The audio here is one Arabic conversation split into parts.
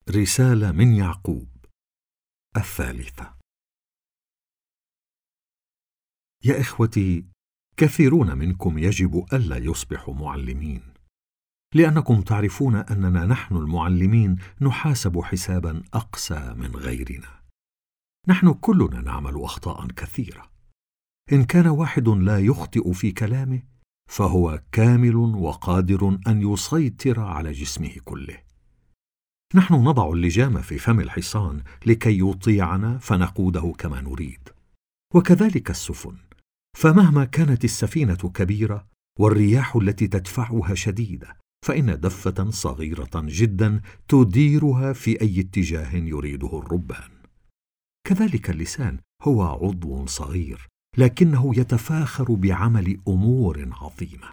رسالة من يعقوب 3. يا إخوتي، كثيرون منكم يجب ألا يصبحوا معلمين، لأنكم تعرفون أننا نحن المعلمين نحاسب حسابا أقسى من غيرنا. نحن كلنا نعمل أخطاء كثيرة. إن كان واحد لا يخطئ في كلامه فهو كامل وقادر أن يسيطر على جسمه كله. نحن نضع اللجام في فم الحصان لكي يطيعنا فنقوده كما نريد، وكذلك السفن. فمهما كانت السفينة كبيرة والرياح التي تدفعها شديدة، فإن دفة صغيرة جدا تديرها في أي اتجاه يريده الربان. كذلك اللسان هو عضو صغير، لكنه يتفاخر بعمل أمور عظيمة.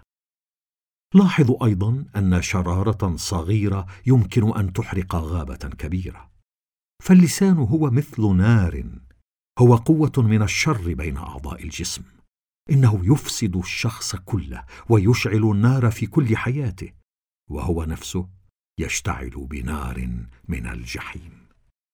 لاحظوا أيضا أن شرارة صغيرة يمكن أن تحرق غابة كبيرة. فاللسان هو مثل نار، هو قوة من الشر بين أعضاء الجسم. إنه يفسد الشخص كله ويشعل النار في كل حياته، وهو نفسه يشتعل بنار من الجحيم.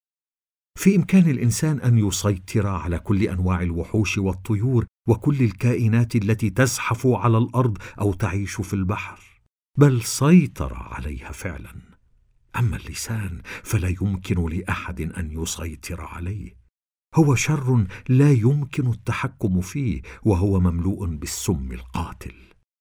في إمكان الإنسان أن يسيطر على كل أنواع الوحوش والطيور وكل الكائنات التي تزحف على الأرض أو تعيش في البحر، بل سيطر عليها فعلا. أما اللسان فلا يمكن لأحد أن يسيطر عليه. هو شر لا يمكن التحكم فيه، وهو مملوء بالسم القاتل.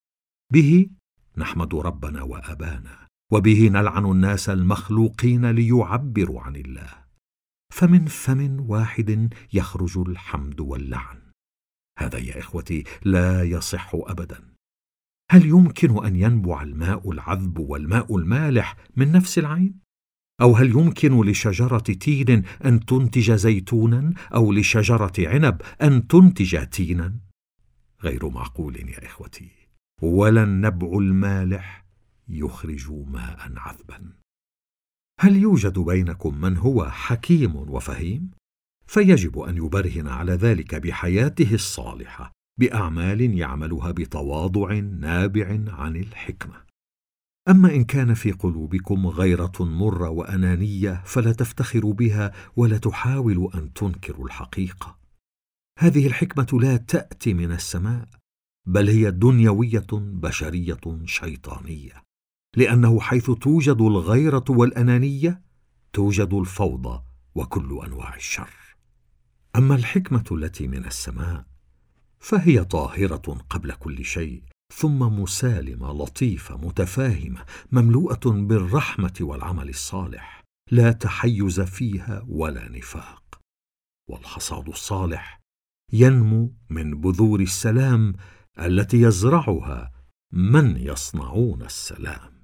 به نحمد ربنا وأبانا، وبه نلعن الناس المخلوقين ليعبروا عن الله. فمن فم واحد يخرج الحمد واللعن. هذا يا إخوتي لا يصح أبدا. هل يمكن أن ينبع الماء العذب والماء المالح من نفس العين؟ أو هل يمكن لشجرة تين أن تنتج زيتونا، أو لشجرة عنب أن تنتج تينا؟ غير معقول يا إخوتي. ولا النبع المالح يخرج ماء عذبا. هل يوجد بينكم من هو حكيم وفهيم؟ فيجب أن يبرهن على ذلك بحياته الصالحة، بأعمال يعملها بتواضع نابع عن الحكمة. أما إن كان في قلوبكم غيرة مرة وأنانية فلا تفتخروا بها ولا تحاولوا أن تنكروا الحقيقة. هذه الحكمة لا تأتي من السماء، بل هي دنيوية بشرية شيطانية، لأنه حيث توجد الغيرة والأنانية توجد الفوضى وكل أنواع الشر. أما الحكمة التي من السماء فهي طاهرة قبل كل شيء، ثم مسالمة لطيفة متفاهمة مملوءة بالرحمة والعمل الصالح، لا تحيز فيها ولا نفاق. والحصاد الصالح ينمو من بذور السلام التي يزرعها من يصنعون السلام.